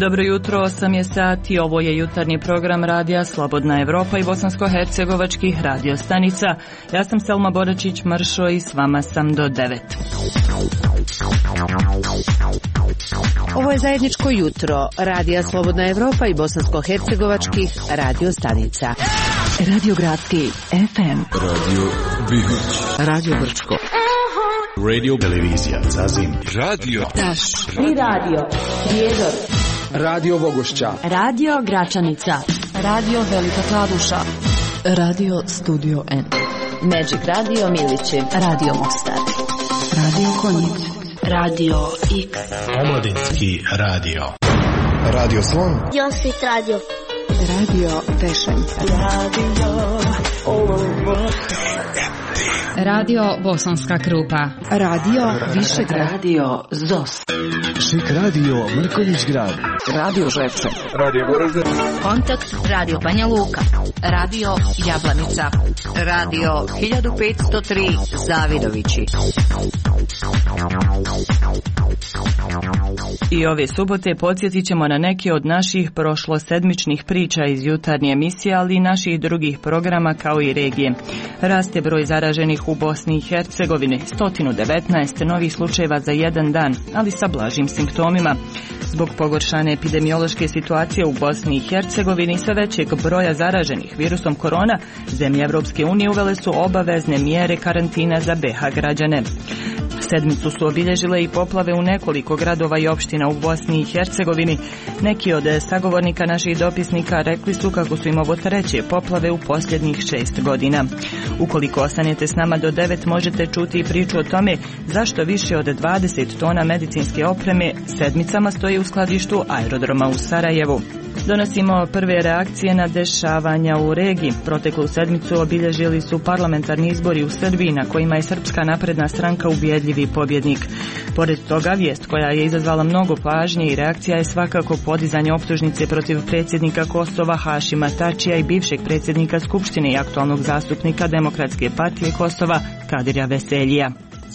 Dobro jutro, 8 je sati, ovo je jutarnji program radija Slobodna Evropa i bosansko-hercegovačkih radio stanica. Ja sam Selma Boračić-Mršo i s vama sam do 9. Ovo je zajedničko jutro radija Slobodna Evropa i bosansko-hercegovačkih radio stanica. Radio Gradski FM, Radio Bihać, Radio Brčko, Radio Televizija Zazim, Radio Taš I radio Prijedor, Radio Vogošća, Radio Gračanica, Radio Velika Kladuša, Radio Studio N, Magic Radio Milići, Radio Mostar, Radio Konjic, Radio X, Omladinski radio, Radio Slon, Josip Radio, Radio Pešenca, Radio Bosanska Krupa, Radio Višegrad, Radio ZOS, Šik Radio Mrkonjić Grad, Radio Žepče, Radio Goražde, Kontakt Radio Banja Luka, Radio Jablanica, Radio 1503 Zavidovići. I ove subote podsjetit ćemo na neke od naših prošlosedmičnih priča iz jutarnje emisije, ali i naših drugih programa kao i regije. Raste broj zaraženih u Bosni i Hercegovini, 119 novih slučajeva za jedan dan, ali sa blažim simptomima. Zbog pogoršane epidemiološke situacije u Bosni i Hercegovini i sve većeg broja zaraženih virusom korona, zemlje Evropske unije uvele su obavezne mjere karantina za BiH građane. Sedmicu su obilježile i poplave u nekoliko gradova i opština u Bosni i Hercegovini. Neki od sagovornika naših dopisnika rekli su kako su im ovo treće poplave u posljednjih 6 godina. Ukoliko ostanete s nama do 9 možete čuti i priču o tome zašto više od 20 tona medicinske opreme sedmicama stoji u skladištu aerodroma u Sarajevu. Donosimo prve reakcije na dešavanja u regiji. Proteklu sedmicu obilježili su parlamentarni izbori u Srbiji na kojima je Srpska napredna stranka ubjedljivi pobjednik. Pored toga, vijest koja je izazvala mnogo pažnje i reakcija je svakako podizanje optužnice protiv predsjednika Kosova Hašima Tačija i bivšeg predsjednika Skupštine i aktualnog zastupnika Demokratske partije Kosova Kadirja Veseljija.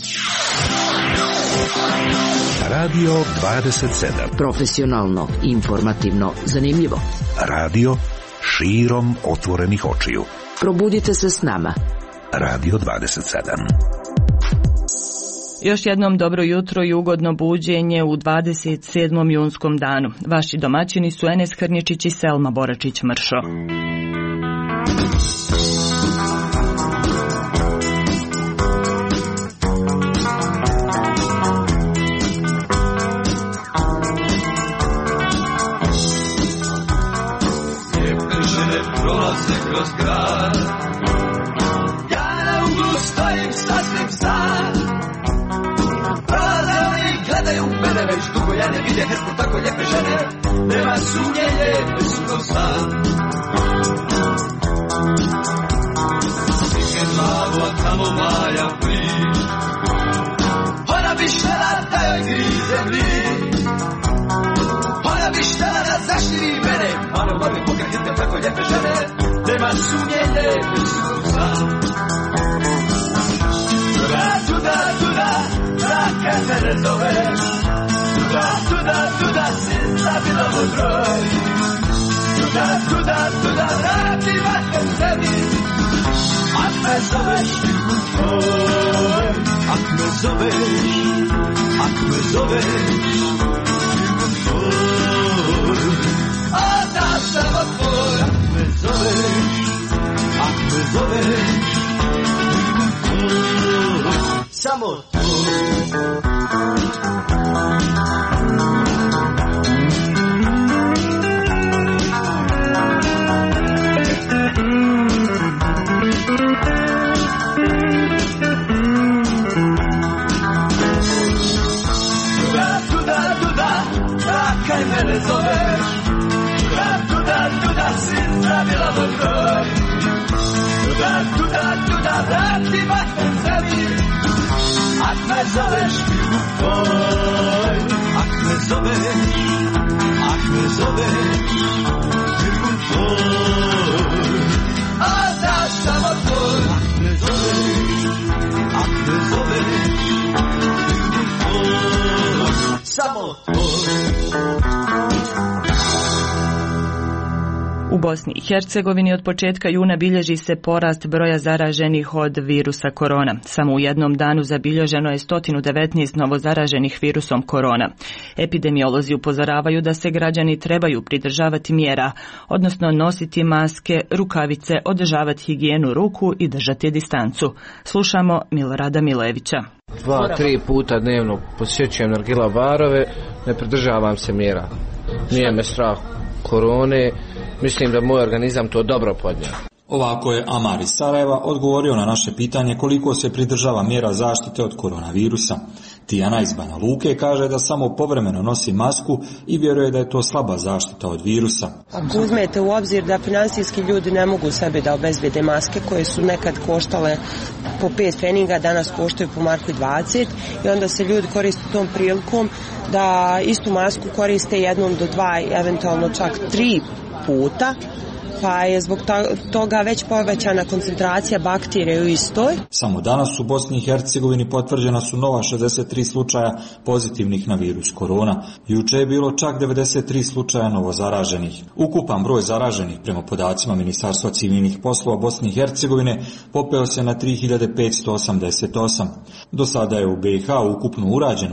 Radio 27. profesionalno, informativno, zanimljivo. Radio širom otvorenih očiju. Probudite se s nama. Radio 27. Još jednom dobro jutro i ugodno buđenje u 27. junskom danu. Vaši domaćini su Enes Krnjičić i Selma Boračić-Mršo. Prolaze kroz grad, ja na uglu stojim sasvim sam. Prolaze oni, gledaju mene već dugo, ja ne vidim nespo tako lijepe žene. Nema sumnje, lijepe su to sam. Stigne glavu, a tamo Maja priš. Ona bi štela da joj grize bliž. Ona bi štela da zaštiri mene. Malo lovi pokretite tako lijepe žene. Nema sumnje, lijepe su sam. Tuda, da kad mene zoveš. Tuda, si zabila moj broj. Tuda, vrati vate sebi. Ak me zoveš, oj, ak me zoveš, da sam otvor, ak me zoveš, samo to. Tuda, kaj mene zoveš. Tuda, si zdravila moj broj. Tuda, vrati vatem sebi. Ak me zoveš, oj, ak me zoveš, oj. A da sam otvor, ak me zoveš, oj. Samo tvoj. U Bosni i Hercegovini od početka juna bilježi se porast broja zaraženih od virusa korona. Samo u jednom danu zabilježeno je 119 novozaraženih virusom korona. Epidemiolozi upozoravaju da se građani trebaju pridržavati mjera, odnosno nositi maske, rukavice, održavati higijenu ruku i držati distancu. Slušamo Milorada Milevića. 2-3 puta dnevno posjećujem nargila barove, ne pridržavam se mjera. Nije me strah korone, mislim da moj organizam to dobro podnio. Ovako je Amar iz Sarajeva odgovorio na naše pitanje koliko se pridržava mjera zaštite od koronavirusa. Tijana iz Banja Luke kaže da samo povremeno nosi masku i vjeruje da je to slaba zaštita od virusa. Ako uzmete u obzir da financijski ljudi ne mogu sebi da obezbede maske koje su nekad koštale po 5 pfeninga, danas koštaju po marku 20 i onda se ljudi koriste tom prilikom da istu masku koriste jednom do 2, eventualno čak 3 puta. Pa je zbog toga već povećana koncentracija bakterija u istoj. Samo danas u Bosni i Hercegovini potvrđena su nova 63 slučaja pozitivnih na virus korona. Juče je bilo čak 93 slučaja novozaraženih. Ukupan broj zaraženih prema podacima Ministarstva civilnih poslova Bosne i Hercegovine popeo se na 3588. Do sada je u BiH ukupno urađeno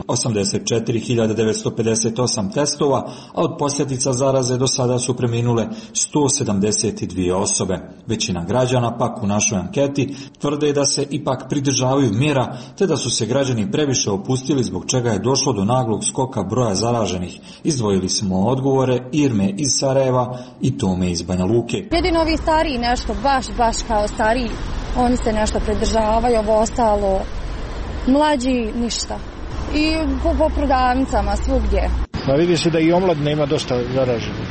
84.958 testova, a od posljedica zaraze do sada su preminule 172 osobe. Većina građana pak u našoj anketi tvrde da se ipak pridržavaju mjera, te da su se građani previše opustili zbog čega je došlo do naglog skoka broja zaraženih. Izdvojili smo odgovore Irme iz Sarajeva i Tome iz Banja Luke. Jedino ovi stariji nešto, baš kao stariji, oni se nešto pridržavaju, ovo ostalo mlađi ništa. I po prodavnicama svugdje. Pa vidi se da i omladina ima dosta zaraženih.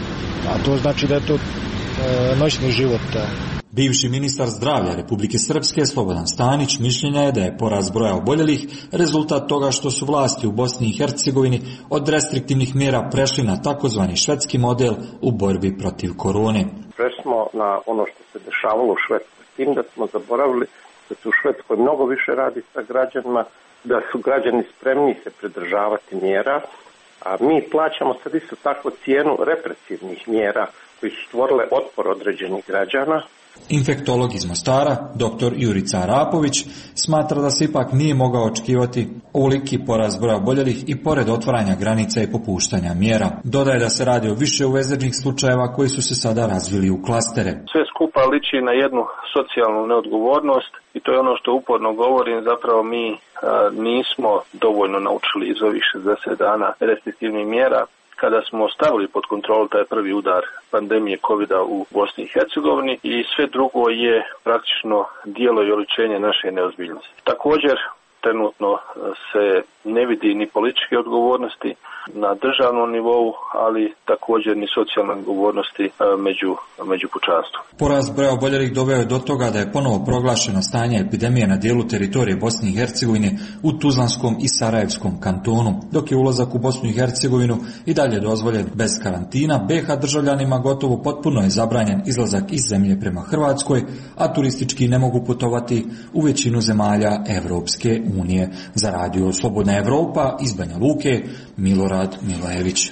A to znači da je to noćni život. Bivši ministar zdravlja Republike Srpske Slobodan Stanić mišljenja je da je porast broja oboljelih rezultat toga što su vlasti u Bosni i Hercegovini od restriktivnih mjera prešli na takozvani švedski model u borbi protiv korone. Prešli smo na ono što se dešavalo u Švedskoj, s tim da smo zaboravili da se u Švedskoj mnogo više radi sa građanima, da su građani spremni se pridržavati mjera, a mi plaćamo sad isto tako cijenu represivnih mjera koji su stvorile otpor određenih građana. Infektolog iz Mostara, dr. Jurica Arapović, smatra da se ipak nije mogao očekivati ovoliki porast broja oboljelih i pored otvaranja granica i popuštanja mjera. Dodaje da se radi o više uvezrenih slučajeva koji su se sada razvili u klastere. Sve skupa liči na jednu socijalnu neodgovornost i to je ono što uporno govorim, zapravo mi nismo dovoljno naučili iz ovih 60 dana restriktivnih mjera. Kada smo stavili pod kontrolu taj prvi udar pandemije covida u Bosni i Hercegovini i sve drugo je praktično dijelo i oličenje naše neozbiljnosti. Također, trenutno se ne vidi ni političke odgovornosti na državnom nivou, ali također ni socijalne odgovornosti među pučanstvom. Porast broja oboljelih doveo je do toga da je ponovo proglašeno stanje epidemije na dijelu teritorije Bosne i Hercegovine u Tuzlanskom i Sarajevskom kantonu, dok je ulazak u Bosnu i Hercegovinu i dalje dozvoljen bez karantina. BiH državljanima gotovo potpuno je zabranjen izlazak iz zemlje prema Hrvatskoj, a turistički ne mogu putovati u većinu zemalja Evropske unije. Za radio Slobodna Evropa iz Banja Luke, Milorad Milević.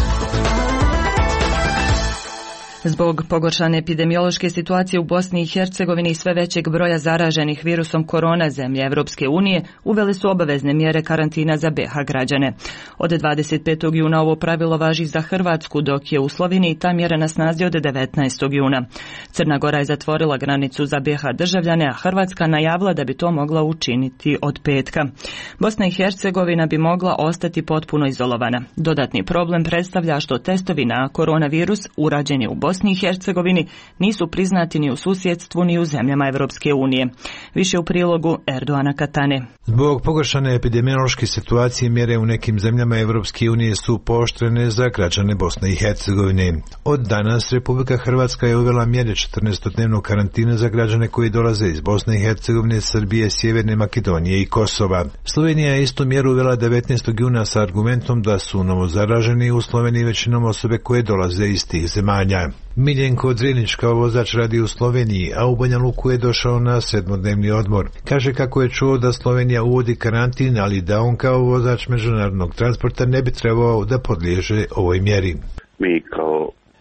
Zbog pogoršane epidemiološke situacije u Bosni i Hercegovini i sve većeg broja zaraženih virusom korona, zemlje Evropske unije uvele su obavezne mjere karantina za BiH građane. Od 25. juna ovo pravilo važi za Hrvatsku, dok je u Sloveniji ta mjera na snazi od 19. juna. Crna Gora je zatvorila granicu za BiH državljane, a Hrvatska najavila da bi to mogla učiniti od petka. Bosna i Hercegovina bi mogla ostati potpuno izolovana. Dodatni problem predstavlja što testovi na koronavirus urađeni u Bosni i Hercegovini nisu priznati ni u susjedstvu ni u zemljama Evropske unije. Više u prilogu Erdoana Katane. Zbog pogoršane epidemiološke situacije mjere u nekim zemljama Evropske unije su pooštrene za građane Bosne i Hercegovine. Od danas Republika Hrvatska je uvela mjere 14-dnevnog karantina za građane koji dolaze iz Bosne i Hercegovine, Srbije, Sjeverne Makedonije i Kosova. Slovenija je istu mjeru uvela 19. juna sa argumentom da su novozaraženi u Sloveniji većinom osobe koje dolaze iz tih zemalja. Miljenko Drinić kao vozač radi u Sloveniji, a u Banja Luku je došao na 7-dnevni odmor. Kaže kako je čuo da Slovenija uvodi karantin, ali da on kao vozač međunarodnog transporta ne bi trebao da podliježe ovoj mjeri. Mi kao vozači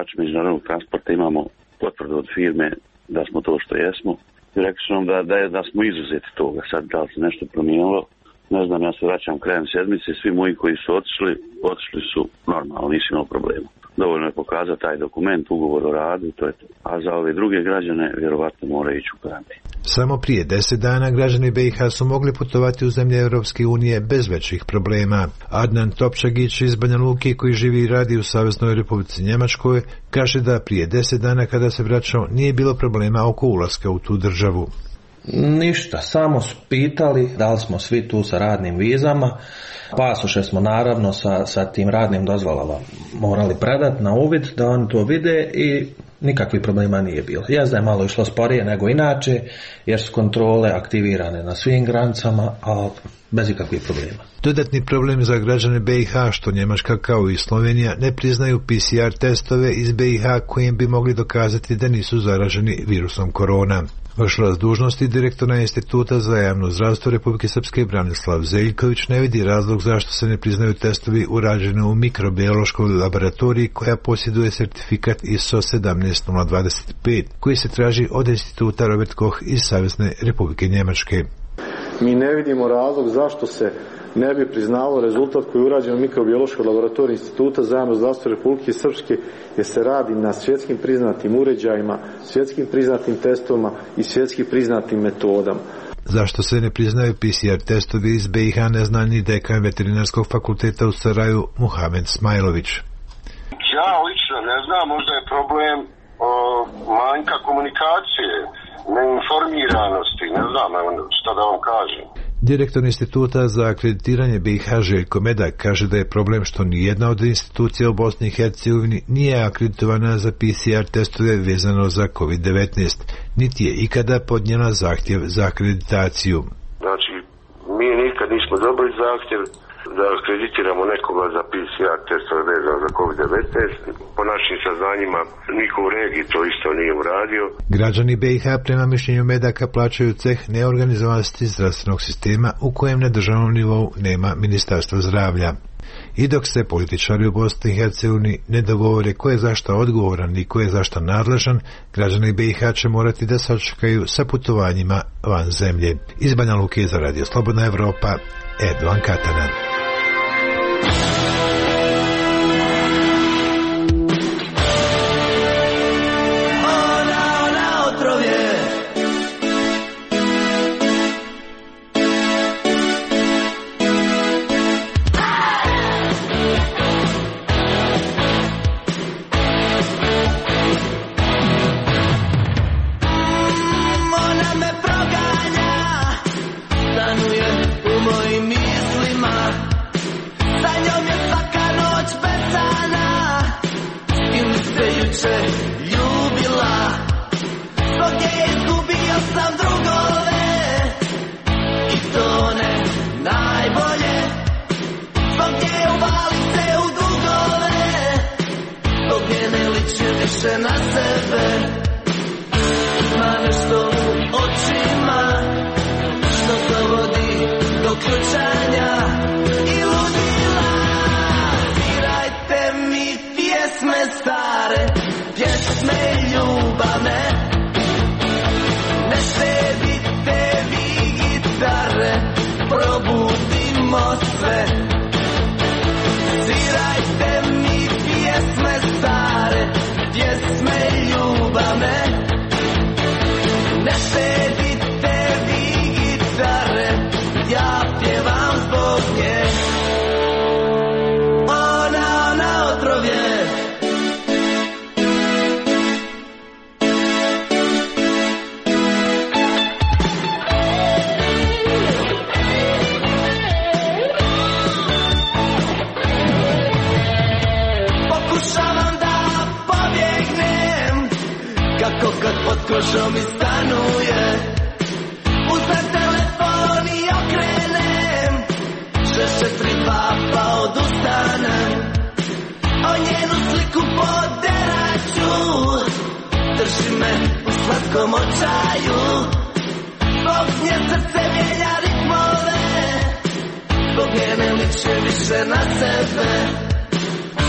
vozači međunarodnog transporta imamo potvrdu od firme da smo to što jesmo. I rekli su nam da smo izuzeti toga. Sad da li se nešto promijenilo, ne znam, ja se vraćam krajem sedmice, svi moji koji su otišli su normalno, nisu imali problema. Dovoljno je pokazati taj dokument, ugovor o radu i to je to. A za ove druge građane vjerovatno moraju ići u karantin. Samo prije 10 dana građani BiH su mogli putovati u zemlje Europske unije bez većih problema. Adnan Topčagić iz Banja Luke, koji živi i radi u Saveznoj Republici Njemačkoj, kaže da prije 10 dana kada se vraćao nije bilo problema oko ulaska u tu državu. Ništa, samo su pitali da li smo svi tu sa radnim vizama. Pasoše smo naravno sa tim radnim dozvolama morali predati na uvid da oni to vide i nikakvih problema nije bilo. Jezda je malo išlo sporije nego inače jer su kontrole aktivirane na svim granicama, a bez ikakvih problema. Dodatni problem za građane BiH što Njemačka kao i Slovenija ne priznaju PCR testove iz BiH kojim bi mogli dokazati da nisu zaraženi virusom korona. Vršilac dužnosti direktora Instituta za javno zdravstvo Republike Srpske Branislav Zeljković ne vidi razlog zašto se ne priznaju testovi urađeni u mikrobiološkoj laboratoriji koja posjeduje sertifikat ISO 17025 koji se traži od Instituta Robert Koch iz Savezne Republike Njemačke. Mi ne vidimo razlog zašto se ne bi priznalo rezultat koji je urađen u mikrobiološkoj laboratoriji Instituta za javno zdravstvo Republike Srpske, jer se radi na svjetskim priznatim uređajima, svjetskim priznatim testovima i svjetski priznatim metodama. Zašto se ne priznaju PCR testovi iz BiH ne zna ni dekan veterinarskog fakulteta u Saraju Muhamed Smajlović. Ja lično ne znam, možda je problem manjka komunikacije, neinformiranosti, ne znam šta da vam kažem. Direktor Instituta za akreditiranje BiH Željko Medak kaže da je problem što nijedna od institucija u Bosni i Hercegovini nije akreditovana za PCR testove vezano za COVID-19, niti je ikada podnijela zahtjev za akreditaciju. Znači, mi nikad nismo dobili zahtjev da akreditiramo nekoga za PCR testove vezano za COVID-19. Po našim saznanjima niko u regiji to isto nije uradio. Građani BiH prema mišljenju Medaka plaćaju ceh neorganizovanosti zdravstvenog sistema u kojem na državnom nivou nema ministarstva zdravlja. I dok se političari u Bosni i Hercegovini ne dogovore ko je zašto odgovoran i ko je zašto nadležan, građani BiH će morati da sačekaju sa putovanjima van zemlje. Iz Banja Luke za Radio Slobodna Evropa, Erdovan Katanan.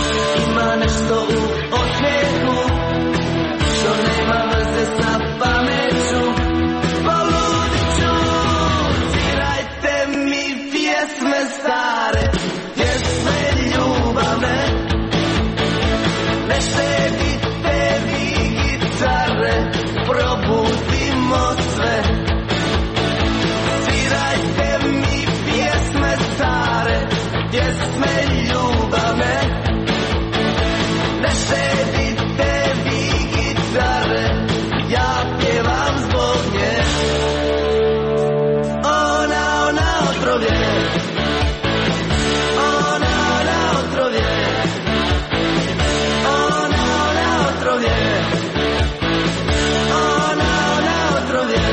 Ima nešto u osmijehu što nema veze sa pameću. Poludit ću, svirajte mi pjesme stare, pjesme ljubavne. Ne štedite vi gitare, probudimo sve. Svirajte mi pjesme stare, pjesme ljubavne. Ne štedite vi gitare, ja pjevam zbog nje. Ona otrovje, ona otrovje, ona otrovje, ona otrovje.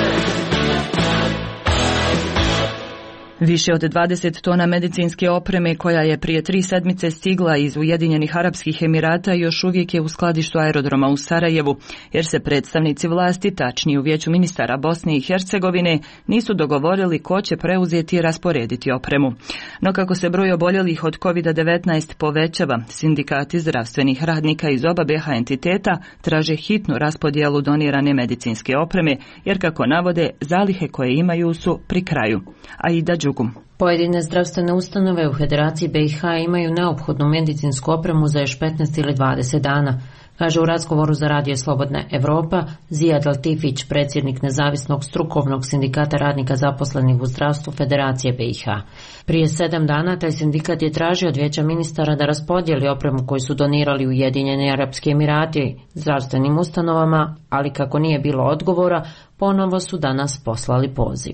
Više od 20 tona medicinske opreme koja je prije 3 sedmice stigla iz Ujedinjenih Arapskih Emirata još uvijek je u skladištu aerodroma u Sarajevu, jer se predstavnici vlasti, tačnije u Vijeću ministara Bosne i Hercegovine, nisu dogovorili ko će preuzeti i rasporediti opremu. No kako se broj oboljelih od COVID-19 povećava, sindikati zdravstvenih radnika iz oba BiH entiteta traže hitnu raspodjelu donirane medicinske opreme, jer kako navode, zalihe koje imaju su pri kraju. Aida Đugum. Pojedine zdravstvene ustanove u Federaciji BiH imaju neophodnu medicinsku opremu za još 15 ili 20 dana, kaže u razgovoru za Radio Slobodna Evropa Zijad Latifić, predsjednik nezavisnog strukovnog sindikata radnika zaposlenih u zdravstvu Federacije BiH. Prije 7 dana taj sindikat je tražio od Vijeća ministara da raspodijeli opremu koju su donirali Ujedinjeni Arapski Emirati zdravstvenim ustanovama, ali kako nije bilo odgovora, ponovo su danas poslali poziv.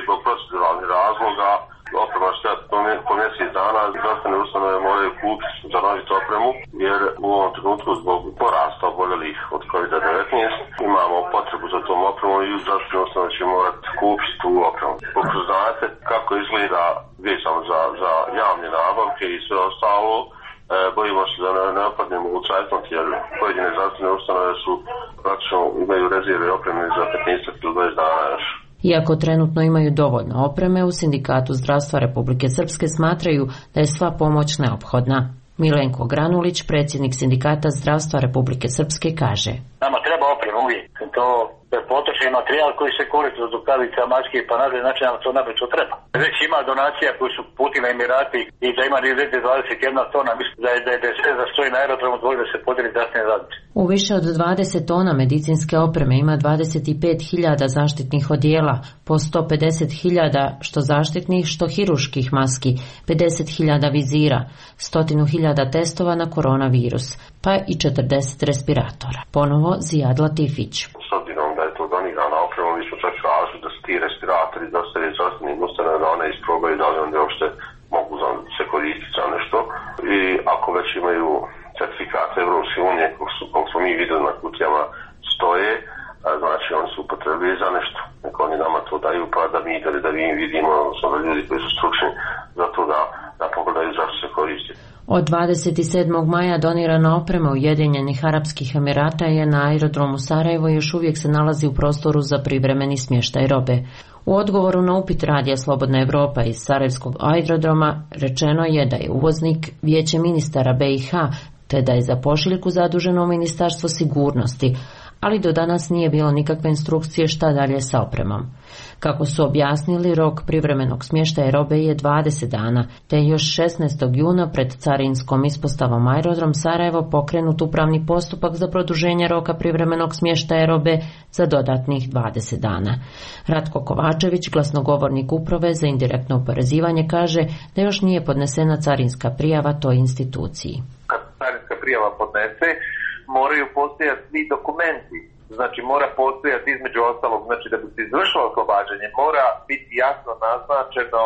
Oprema što po mjesec dana zdravstvene ustanove moraju kupiti za novitu opremu, jer u ovom trenutku zbog porasta oboljelih od COVID-19 imamo potrebu za tom opremom i zdravstvene ustanove će morati kupiti tu opremu. Kako znate kako izgleda vezano za javne nabavke i sve ostalo, bojimo se da ne opadnemo u cajtnot, jer pojedine zdravstvene ustanove su praktično imaju rezerve opreme za 15 ili 20 dana još. Iako trenutno imaju dovoljno opreme, u Sindikatu zdravstva Republike Srpske smatraju da je sva pomoć neophodna. Milenko Granulić, predsjednik Sindikata zdravstva Republike Srpske, kaže: Nama treba oprema uvijek. To je potrošeni materijal koji se koristi od rukavica, maske pa nadalje, znači nam to naprosto treba. Već ima donacija koji su putili Emirati i da ima 21 tona, mislim da je sve za stoji na aerodromu dvoje da se podijeli zdravstvene radnice. U više od 20 tona medicinske opreme ima 25.000 zaštitnih odijela, po 150.000 što zaštitnih, što hiruških maski, 50.000 vizira, 100.000 testova na koronavirus, pa i 40 respiratora. Ponovo Zijad Latifić. S obzirom da je to donirana oprema, mi smo čak tražili da se ti respiratori dostave zdravstvenim ustanovama da one isprobaju da li onda uopšte mogu se koristiti za nešto. I ako već imaju certifikate Evropske unije, koliko smo mi vidjeli na kutijama stoje, znači oni su upotrebili za nešto. Neko oni nama to daju pa da mi vidimo, da ljudi koji su stručni za to da pogledaju zašto se koristi. Od 27. maja donirana oprema Ujedinjenih Arapskih Emirata je na aerodromu Sarajevo i još uvijek se nalazi u prostoru za privremeni smještaj robe. U odgovoru na upit Radija Slobodna Evropa iz Sarajevskog aerodroma rečeno je da je uvoznik Vijeće ministara BiH, te da je za pošiljku zaduženo Ministarstvo sigurnosti, ali do danas nije bilo nikakve instrukcije šta dalje sa opremom. Kako su objasnili, rok privremenog smještaja robe je 20 dana, te je još 16. juna pred carinskom ispostavom aerodrom Sarajevo pokrenut upravni postupak za produženje roka privremenog smještaja robe za dodatnih 20 dana. Ratko Kovačević, glasnogovornik uprave za indirektno oporezivanje, kaže da još nije podnesena carinska prijava toj instituciji. Kad carinska prijava podnese, moraju postojati svi dokumenti. Znači mora postojati između ostalog, znači da bi se izvršilo oslobađanje, mora biti jasno naznačeno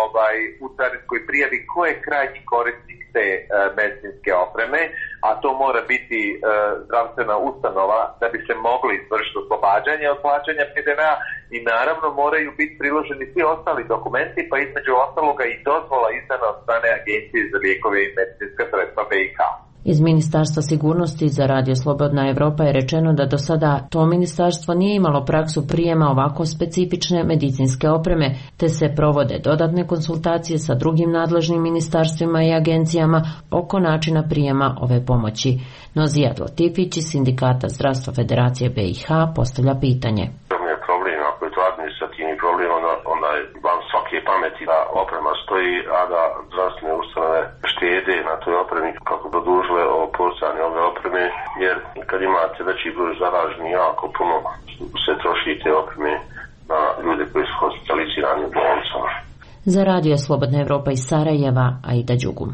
u carinskoj prijavi ko je krajnji korisnik te medicinske opreme, a to mora biti zdravstvena ustanova da bi se moglo izvršiti oslobađanje od plaćanja PDV-a i naravno moraju biti priloženi svi ostali dokumenti, pa između ostaloga i dozvola izdana od strane Agencije za lijekove i medicinska sredstva BiH. Iz Ministarstva sigurnosti za Radio Slobodna Evropa je rečeno da do sada to ministarstvo nije imalo praksu prijema ovako specifične medicinske opreme, te se provode dodatne konsultacije sa drugim nadležnim ministarstvima i agencijama oko načina prijema ove pomoći. Nozijad Latifić iz Sindikata Zdravstva Federacije BiH postavlja pitanje. Ako je to administrativni problem, onda je van svake pameti da oprema stoji, a da zdravstvene ustanove štede na toj opremi kako produžile postojanje ove opreme, jer kad imate veći broj zaraženih, jako puno se troši te opreme na ljude koji su hospitalizirani u bolnicama. Za Radio Slobodna Evropa iz Sarajeva, Aida Đugum.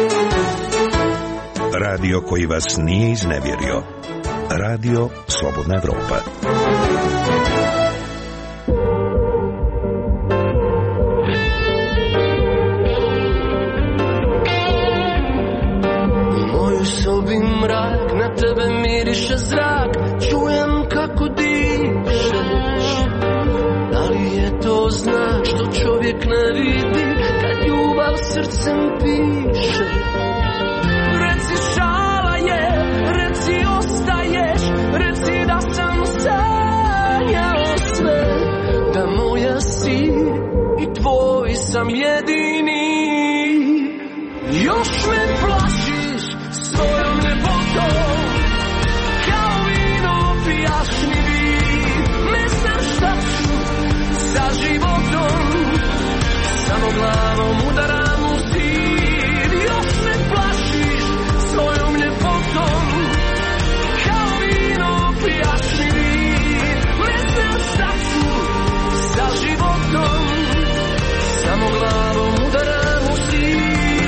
Radio koji vas nije iznevjerio. Radio Slobodna Evropa. U sobi mrak, na tebe miriše zrak, čujem kako dišeš. Da li je to znak što čovjek ne vidi kad ljubav srcem piše? Reci šala je, reci ostaješ, reci da sam sanjao sve, da moja si i tvoj sam jedini. Još me plašiš svojom ljepotom, kao vino pijaš mi vid. Ne znam šta ću sa životom, samo glavom udaram u zid. Još me plašiš svojom ljepotom, kao vino pijaš mi vid. Ne znam šta ću sa životom, samo glavom udaram u zid.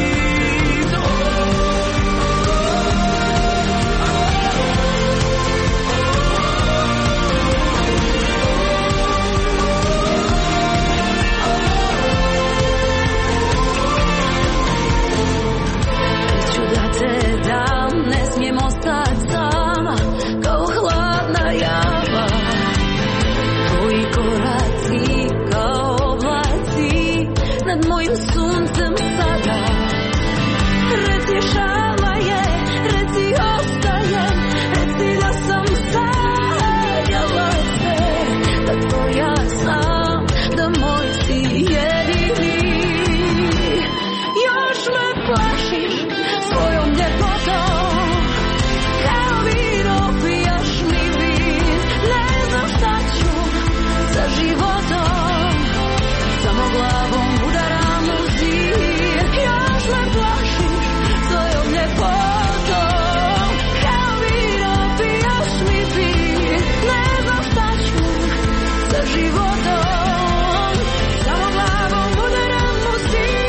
Ne smijem ostati sama, kao hladna jama. Tvoji koraci kao oblaci nad mojim suncem sada. Reci šala je, reci ostajem, reci da sam sanjala sve, da tvoja sam, da moj si jedini. Još me plašiš svojom ljepotom, kao vino pijaš mi vid. Ne znam šta ću sa životom, samo glavom udaram u zid. Još me plašiš svojom ljepotom, kao vino pijaš mi vid. Ne znam šta ću sa životom, samo glavom udaram u zid.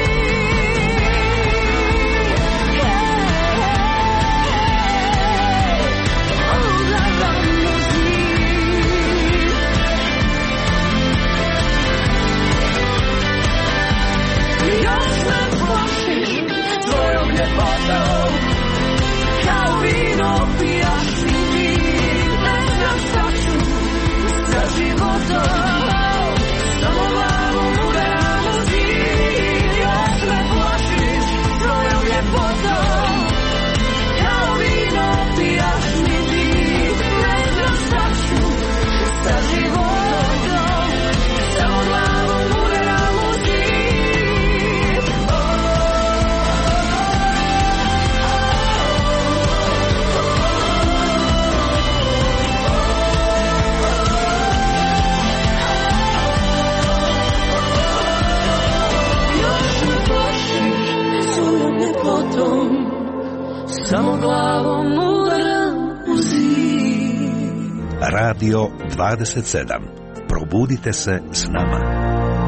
Svojom ljepotom, kao vino pijaš mi vid. Ne znam šta ću sa životom, samo glavom udaram u zid. Još me plašiš svojom ljepotom, kao vino pijaš mi vid. Ne znam šta ću sa životom, samo glavom udaram u zid. Samo glavom udaram u zid. Radio 27. Probudite se s nama.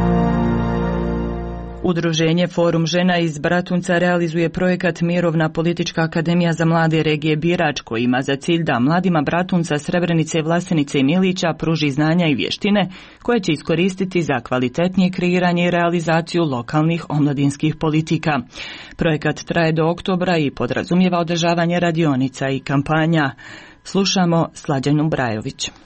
Udruženje Forum žena iz Bratunca realizuje projekat Mirovna politička akademija za mlade regije Birač, koji ima za cilj da mladima Bratunca, Srebrenice, Vlasenice i Milića pruži znanja i vještine koje će iskoristiti za kvalitetnije kreiranje i realizaciju lokalnih omladinskih politika. Projekat traje do oktobra i podrazumijeva održavanje radionica i kampanja. Slušamo Slađanu Brajović.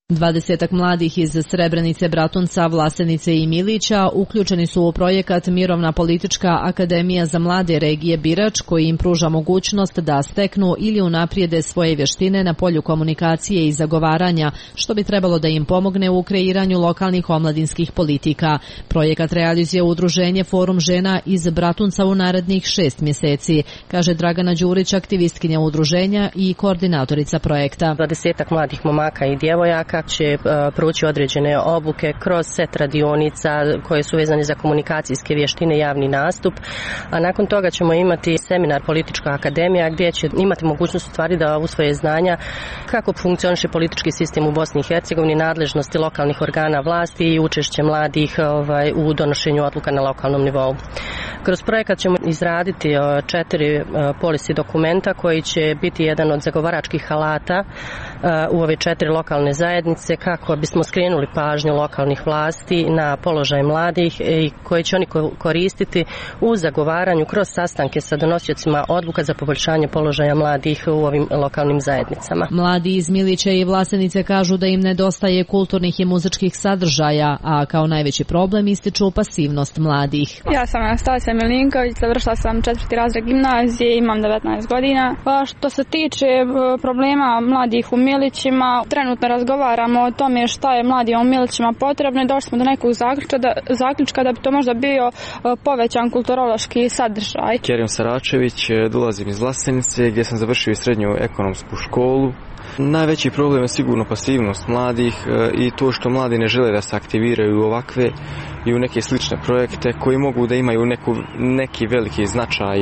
20 mladih iz Srebrenice, Bratunca, Vlasenice i Milića uključeni su u projekat Mirovna politička akademija za mlade regije Birač, koji im pruža mogućnost da steknu ili unaprijede svoje vještine na polju komunikacije i zagovaranja, što bi trebalo da im pomogne u kreiranju lokalnih omladinskih politika. Projekat realizuje udruženje Forum žena iz Bratunca u narednih 6 mjeseci, kaže Dragana Đurić, aktivistkinja udruženja i koordinatorica projekta. 20 mladih momaka i djevojaka će proći određene obuke kroz set radionica koje su vezane za komunikacijske vještine, javni nastup, a nakon toga ćemo imati seminar Politička akademija gdje će imati mogućnost u stvari da usvoje znanja kako funkcioniše politički sistem u Bosni i Hercegovini, nadležnosti lokalnih organa vlasti i učešće mladih u donošenju odluka na lokalnom nivou. Kroz projekat ćemo izraditi 4 policy dokumenta koji će biti jedan od zagovaračkih alata u ove 4 lokalne zajednice kako bismo skrenuli pažnju lokalnih vlasti na položaj mladih i koje će oni koristiti u zagovaranju kroz sastanke sa donosiocima odluka za poboljšanje položaja mladih u ovim lokalnim zajednicama. Mladi iz Milića i Vlasenice kažu da im nedostaje kulturnih i muzičkih sadržaja, a kao najveći problem ističu pasivnost mladih. Ja sam Anastasija Milinković, završila sam 4. razred gimnazije, imam 19 godina. Što se tiče problema mladih u Milićima, trenutno razgovaramo o tome šta je mladima u Milićima potrebno i došli smo do nekog zaključka da bi to možda bio povećan kulturološki sadržaj. Kerim Saračević, dolazim iz Vlasenice gdje sam završio srednju ekonomsku školu. Najveći problem je sigurno pasivnost mladih i to što mladi ne žele da se aktiviraju u ovakve i u neke slične projekte koji mogu da imaju neki veliki značaj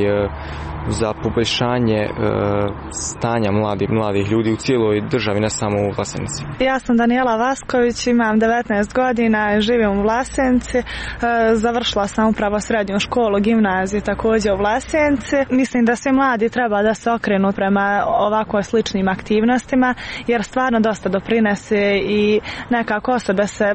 za poboljšanje stanja mladih ljudi u cijeloj državi, ne samo u Vlasenici. Ja sam Daniela Vasković, imam 19 godina, živim u Vlasenici, završila sam upravo srednju školu, gimnaziju također u Vlasenici. Mislim da svi mladi treba da se okrenu prema ovako sličnim aktivnostima, jer stvarno dosta doprinese i nekako osobe se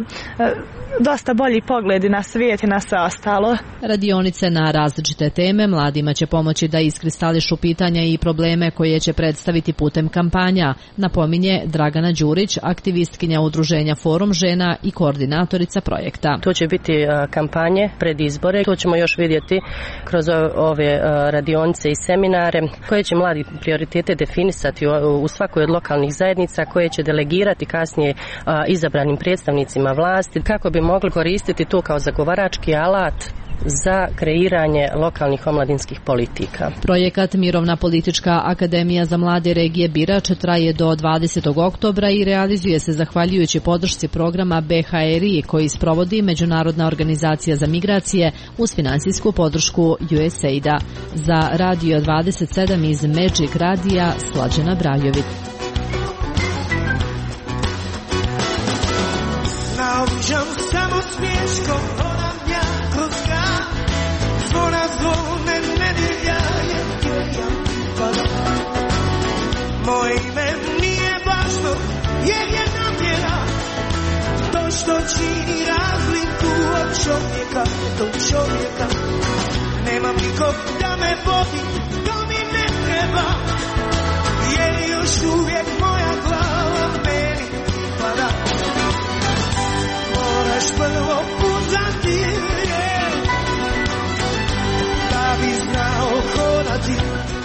dosta bolji pogledi na svijet i na sve ostalo. Radionice na različite teme mladima će pomoći da iskristališu pitanja i probleme koje će predstaviti putem kampanja, napominje Dragana Đurić, aktivistkinja udruženja Forum žena i koordinatorica projekta. To će biti kampanje pred izbore, to ćemo još vidjeti kroz ove radionice i seminare koje će mladi prioritete definisati u svakoj od lokalnih zajednica koje će delegirati kasnije izabranim predstavnicima vlasti kako bi mogli koristiti to kao zagovarački alat za kreiranje lokalnih omladinskih politika. Projekat Mirovna politička akademija za mlade regije Birač traje do 20. oktobra i realizuje se zahvaljujući podršci programa BHRI koji sprovodi Međunarodna organizacija za migracije uz finansijsku podršku USAID-a. Za Radio 27 iz Magic Radija Slađana Brajović. Naučam samo smješkom, odam ja kroz grad. Zvona zvone, nedelja je gdje ja pripadam. Moje ime nije važno, jer je namjera to što čini razliku od čovjeka do čovjeka. Nemam nikog da me vodi, to mi ne treba, jer još uvijek moja glava meni pripada. Moraš prvo pucati, da bi znao hodati.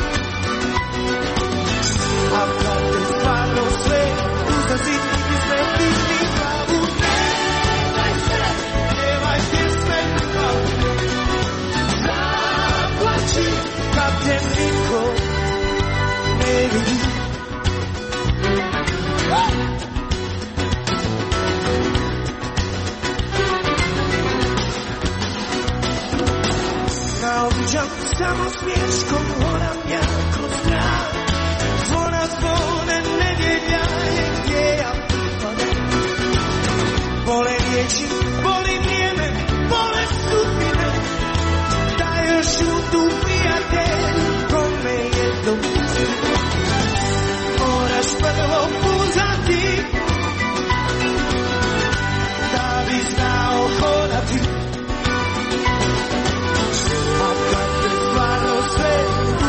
A kad te stvarno sve uzazi i sve pišni glavu, nevaj pjesme na glavu. Zaplači kad te niko ne vidi. Naučam samo smješkom, moram ja kroz grad. Zvona zvone, nedjelja je gdje ja pripadam. Bole riječi, boli vrijeme, bole sudbine. Da još šutu prijatelju, kome je do istine. Moraš prvo pucati, da bi znao hodati.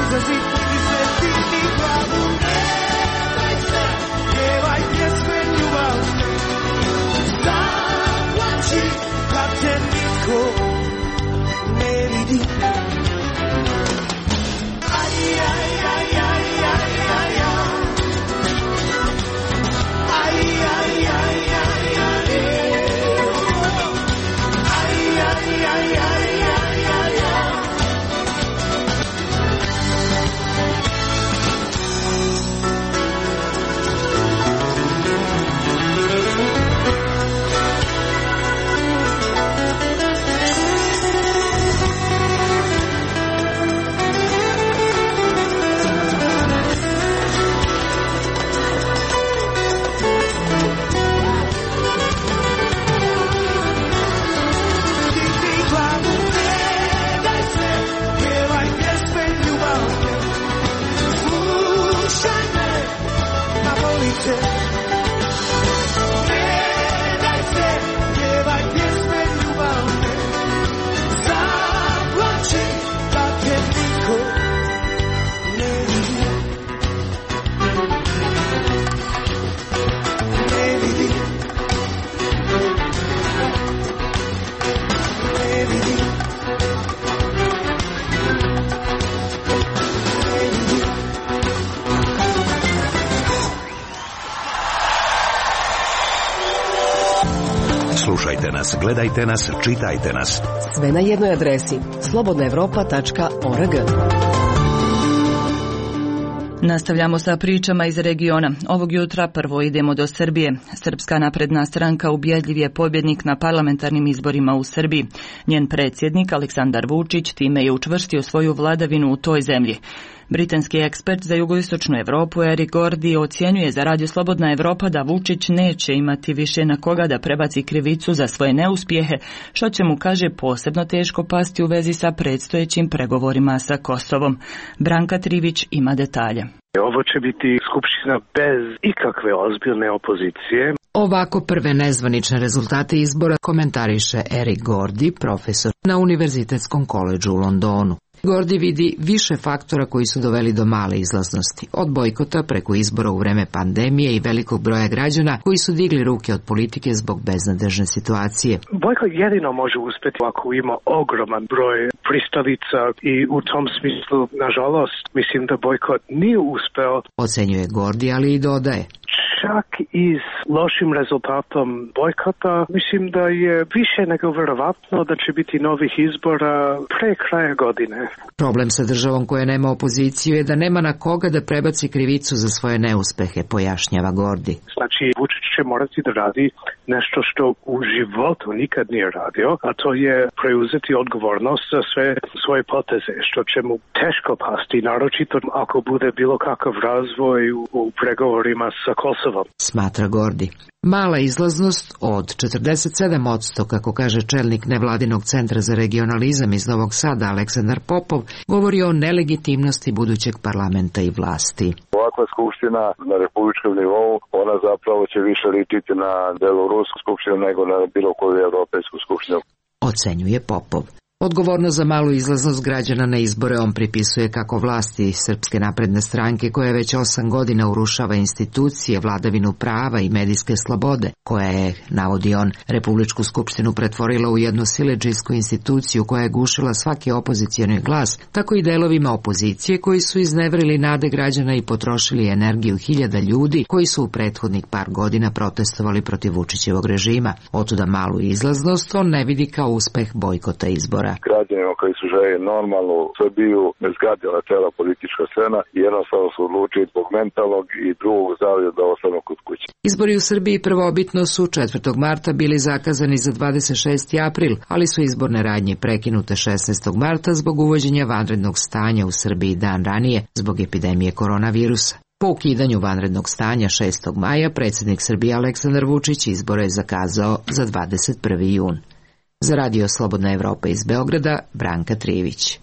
Slušajte nas, gledajte nas, čitajte nas. Sve na jednoj adresi slobodnaevropa.org. Nastavljamo sa pričama iz regiona. Ovog jutra prvo idemo do Srbije. Srpska napredna stranka ubjedljiv je pobjednik na parlamentarnim izborima u Srbiji. Njen predsjednik Aleksandar Vučić time je učvrstio svoju vladavinu u toj zemlji. Britanski ekspert za jugoistočnu Europu Eric Gordy ocjenjuje za Radio Slobodna Evropa da Vučić neće imati više na koga da prebaci krivicu za svoje neuspjehe, što će mu, kaže, posebno teško pasti u vezi sa predstojećim pregovorima sa Kosovom. Branka Trivić ima detalje. Ovo će biti skupština bez ikakve ozbiljne opozicije. Ovako prve nezvanične rezultate izbora komentariše Eric Gordy, profesor na Univerzitetskom koledžu u Londonu. Gordy vidi više faktora koji su doveli do male izlaznosti, od bojkota preko izbora u vreme pandemije i velikog broja građana koji su digli ruke od politike zbog beznadežne situacije. Bojkot jedino može uspjeti ako ima ogroman broj pristalica i u tom smislu, nažalost, mislim da bojkot nije uspeo. Ocenjuje Gordy, ali i dodaje. Čak i s lošim rezultatom bojkota, mislim da je više nego vjerovatno da će biti novih izbora pre kraja godine. Problem sa državom koja nema opoziciju je da nema na koga da prebaci krivicu za svoje neuspehe, pojašnjava Gordy. Znači, Vučić će morati da radi nešto što u životu nikad nije radio, a to je preuzeti odgovornost za sve svoje poteze, što će mu teško pasti, naročito ako bude bilo kakav razvoj u pregovorima sa Kosovom. Smatra Gordy. Mala izlaznost od 47%, kako kaže čelnik nevladinog centra za regionalizam iz Novog Sada Aleksandar Popov, govori o nelegitimnosti budućeg parlamenta i vlasti. Ovakva skupština na republičkom nivou, ona zapravo će više ličiti na belorusku skupštinu nego na bilo koju evropejsku skupštinu. Ocenjuje Popov. Odgovorno za malu izlaznost građana na izbore on pripisuje kako vlasti Srpske napredne stranke, koja već 8 godina urušava institucije, vladavinu prava i medijske slobode, koja je, navodi on, Republičku skupštinu pretvorila u jednu siledžijsku instituciju koja je gušila svaki opozicioni glas, tako i delovima opozicije koji su iznevrili nade građana i potrošili energiju hiljada ljudi koji su u prethodnih par godina protestovali protiv Vučićevog režima. Otuda malu izlaznost on ne vidi kao uspeh bojkota izbora. Građanima koji su željeli normalnu Srbiju ne zgadila cela politička scena i jednostavno su odlučili zbog mentalnog i drugog zdravlja da ostanu kod kuće. Izbori u Srbiji prvobitno su 4. marta bili zakazani za 26. april, ali su izborne radnje prekinute 16. marta zbog uvođenja vanrednog stanja u Srbiji dan ranije zbog epidemije koronavirusa. Po ukidanju vanrednog stanja 6. maja predsjednik Srbije Aleksandar Vučić izbore je zakazao za 21. jun. Za Radio Slobodna Evropa iz Beograda, Branka Trivić.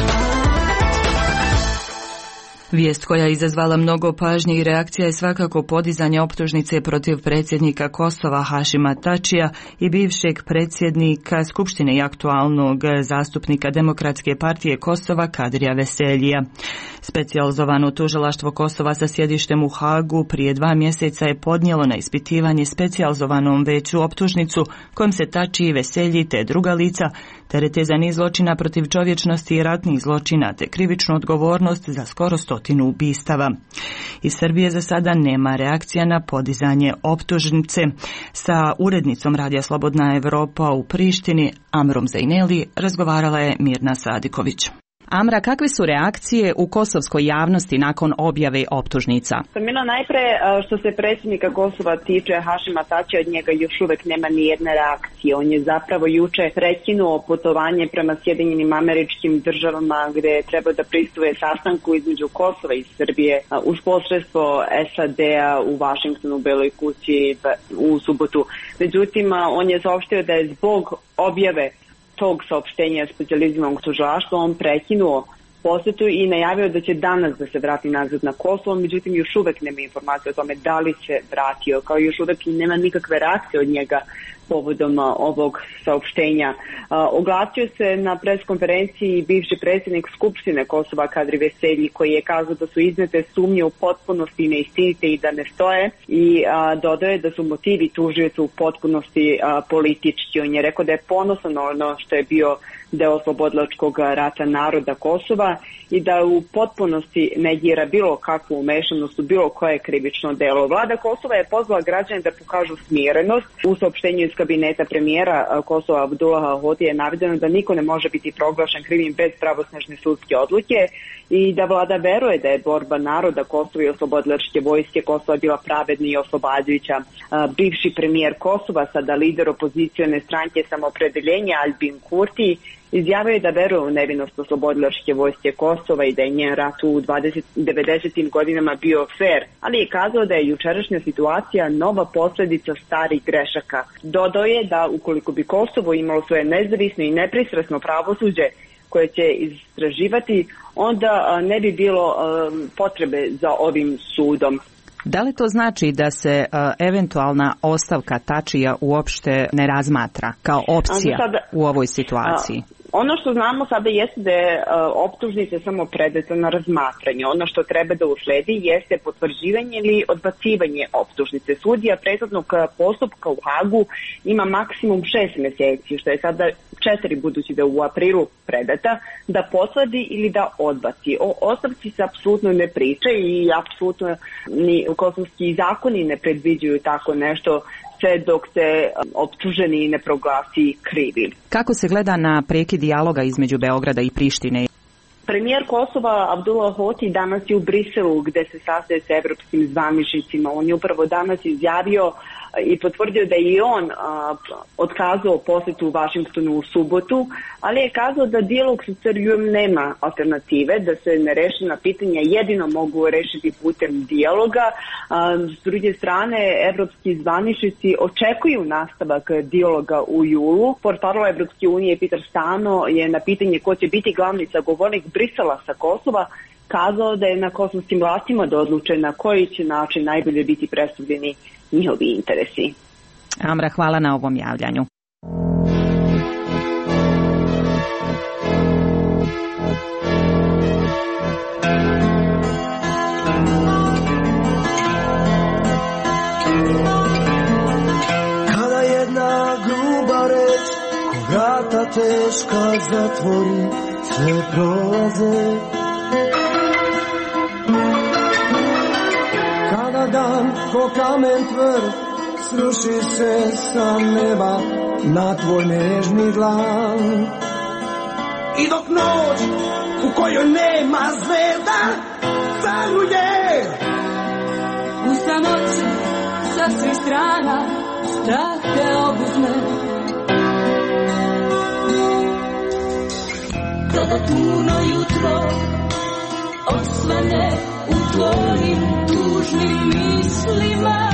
Vijest koja je izazvala mnogo pažnje i reakcija je svakako podizanje optužnice protiv predsjednika Kosova Hašima Tačija i bivšeg predsjednika Skupštine i aktualnog zastupnika Demokratske partije Kosova Kadrija Veseljija. Specijalizovano tužilaštvo Kosova sa sjedištem u Hagu prije 2 mjeseca je podnijelo na ispitivanje specijalizovanom veću optužnicu kojom se Tači i Veselji te druga lica terete za niz zločina protiv čovječnosti i ratnih zločina te krivičnu odgovornost za skoro 100 ubistava. Iz Srbije za sada nema reakcija na podizanje optužnice. Sa urednicom Radija Slobodna Evropa u Prištini, Amrom Zajneli, razgovarala je Mirna Sadiković. Amra, kakve su reakcije u kosovskoj javnosti nakon objave optužnica? Milo, najpre što se predsjednika Kosova tiče Hašima Tačija, od njega još uvek nema ni jedne reakcije. On je zapravo juče prekinuo putovanje prema Sjedinjenim Američkim Državama gdje je trebao da pristuje sastanku između Kosova i Srbije uz posredstvo SAD-a u Vašingtonu, u Beloj kući u subotu. Međutim, on je saopštio da je zbog objave tog saopštenja specijalizovanog tužilaštva on prekinuo posjetu i najavio da će danas da se vrati nazad na Kosovo, međutim još uvek nema informacije o tome da li se vratio, kao još uvek i nema nikakve reakcije od njega povodom ovog saopštenja. Oglasio se na preskonferenciji bivši predsjednik Skupštine Kosova Kadri Veselji, koji je kazao da su iznete sumnje u potpunosti neistinite i da ne stoje, i dodao je da su motivi tužioca u potpunosti politički. On je rekao da je ponosan na ono što je bio deo oslobodilačkog rata naroda Kosova i da u potpunosti negira bilo kakvu umešanost u bilo koje krivično delo. Vlada Kosova je pozvala građane da pokažu smirenost. U saopštenju iz kabineta premijera Kosova Abdullaha Hotija je navedeno da niko ne može biti proglašen krivim bez pravosnažne sudske odluke i da vlada veruje da je borba naroda Kosova i oslobodilačke vojske Kosova bila pravedna i oslobađajuća. Bivši premijer Kosova, sada lider opozicione stranke Samoopredeljenja Albin Kurti, izjavio je da veruje u nevinost oslobodilačke vojske Kosova i da je njen rat u 90. godinama bio fair, ali je kazao da je jučerašnja situacija nova posljedica starih grešaka. Dodao je da ukoliko bi Kosovo imalo svoje nezavisno i nepristrasno pravosuđe koje će istraživati, onda ne bi bilo potrebe za ovim sudom. Da li to znači da se eventualna ostavka Tačija uopšte ne razmatra kao opcija u ovoj situaciji? Ono što znamo sada jeste da je optužnica samo predata na razmatranje. Ono što treba da usledi jeste potvrđivanje ili odbacivanje optužnice. Sudija prethodnog postupka u Hagu ima maksimum 6 mjeseci, što je sada 4 budući da u aprilu predata, da potvrdi ili da odbaci. O ostavci se apsolutno ne priča i apsolutno ni kosovski zakoni ne predviđaju tako nešto sve dok se optuženi ne proglasi krivi. Kako se gleda na prekid dijaloga između Beograda i Prištine? Premijer Kosova Abdullah Hoti danas je u Briselu gde se sastaje s evropskim zvaničnicima. On je upravo danas izjavio i potvrdio da je i on otkazao posjetu u Vašingtonu u subotu, ali je kazao da dijalog sa Srbijom nema alternative, da se nerešena pitanja jedino mogu rešiti putem dijaloga. S druge strane, evropski zvaničnici očekuju nastavak dijaloga u julu. Portparol Evropske unije Peter Stano je na pitanje ko će biti glavni sagovornik Brisela sa Kosova kazao da je na kosovskim vlastima da odluče na koji će način najbolje biti predstavljeni njihovi interesi. Amra, hvala na ovom javljanju. Kada jedna gruba reč ko vrata teška zatvori, sve prolaze. Kada dan ko kamen tvrd sruši se sa neba na tvoj nežni dlan, i dok noć u kojoj nema zvezda sanuje u samoći sa svih strana, strah te obuzme. Kada puno jutro osvane u tvojim tužnim mislima,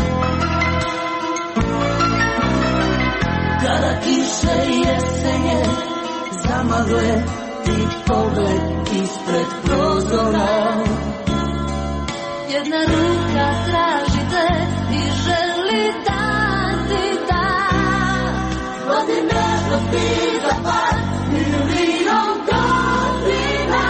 kada kiše jesenje zamagle ti pogled ispred prozora, jedna ruka traži te i želi da ti da vodi nežnosti za par milion godina.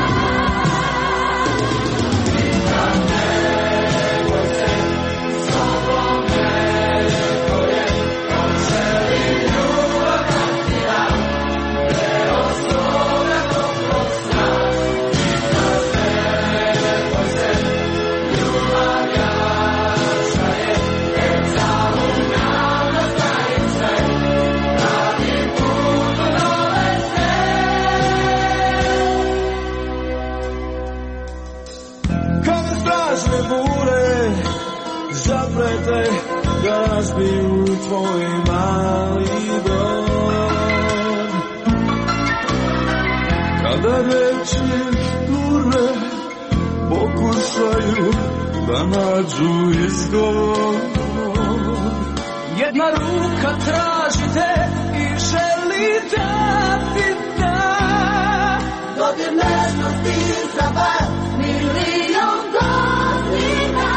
Zaprete da razbiju tvoj mali dom, kada reči šture pokušaju da nađu izgovor, jedna ruka traži te i želi da ti da dodir nežnosti za bar milion godina.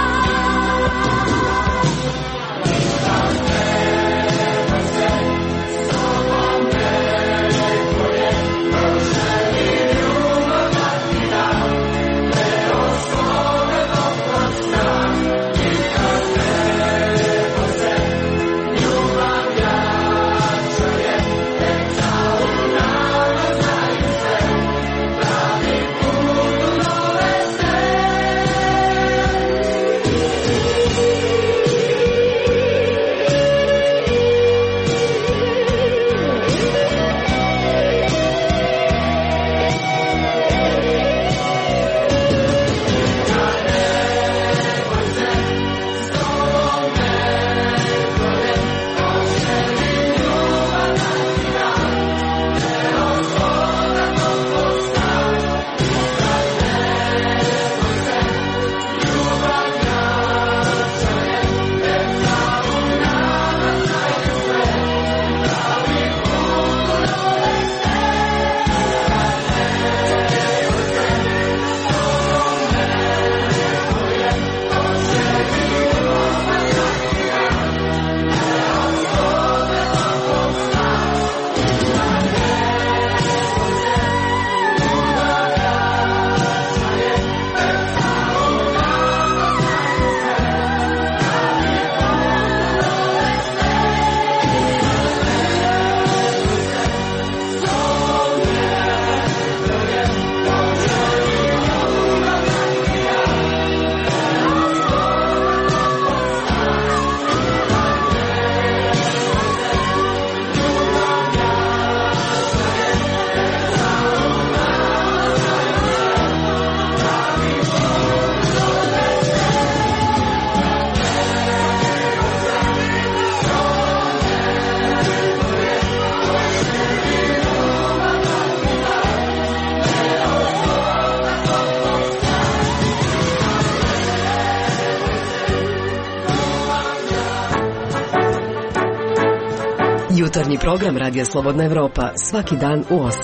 Jutarnji program Radija Slobodna Evropa svaki dan u 8.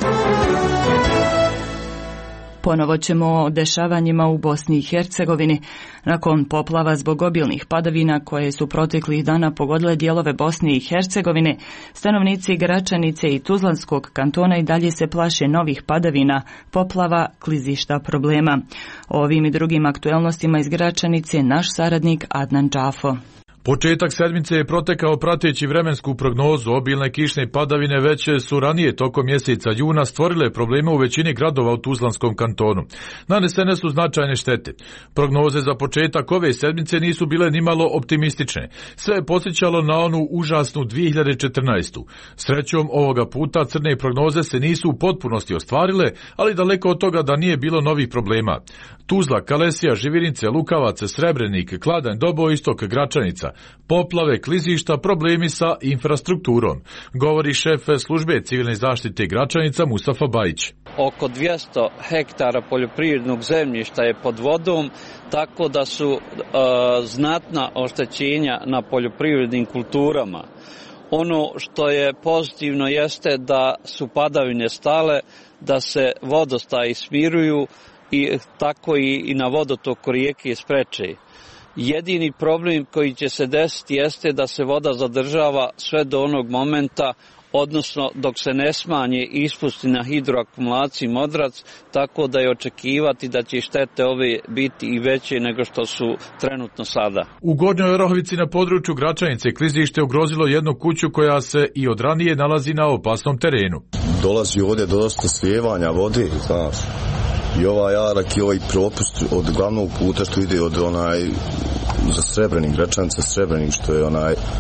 Ponovo ćemo o dešavanjima u Bosni i Hercegovini. Nakon poplava zbog obilnih padavina koje su proteklih dana pogodile dijelove Bosne i Hercegovine, stanovnici Gračanice i Tuzlanskog kantona i dalje se plaše novih padavina, poplava, klizišta, problema. O ovim i drugim aktuelnostima iz Gračanice naš saradnik Adnan Džafo. Početak sedmice je protekao prateći vremensku prognozu. Obilne kišne padavine već su ranije tokom mjeseca juna stvorile probleme u većini gradova u Tuzlanskom kantonu. Nanesene su značajne štete. Prognoze za početak ove sedmice nisu bile nimalo optimistične. Sve je podsjećalo na onu užasnu 2014. Srećom ovoga puta crne prognoze se nisu u potpunosti ostvarile, ali daleko od toga da nije bilo novih problema. Tuzla, Kalesija, Živinice, Lukavac, Srebrenik, Kladanj, Dobo, Istok, Gračanica. Poplave, klizišta, problemi sa infrastrukturom, govori šef službe civilne zaštite Gračanica Mustafa Bajić. Oko 200 hektara poljoprivrednog zemljišta je pod vodom, tako da su znatna oštećenja na poljoprivrednim kulturama. Ono što je pozitivno jeste da su padavine stale, da se vodostaji smiruju i tako i na vodotoku rijeke spreče. Jedini problem koji će se desiti jeste da se voda zadržava sve do onog momenta, odnosno dok se ne smanje ispusti na hidroakumulaciji Modrac, tako da je očekivati da će štete ove biti i veće nego što su trenutno sada. U Gornjoj Orahovici na području Gračanice klizište ugrozilo jednu kuću koja se i od ranije nalazi na opasnom terenu. Dolazi ovdje do dosta slijevanja vode, znaš. I ovaj jarak i ovaj propust od glavnog puta što ide od za Srebrenik, Gračanica Srebrenik, što je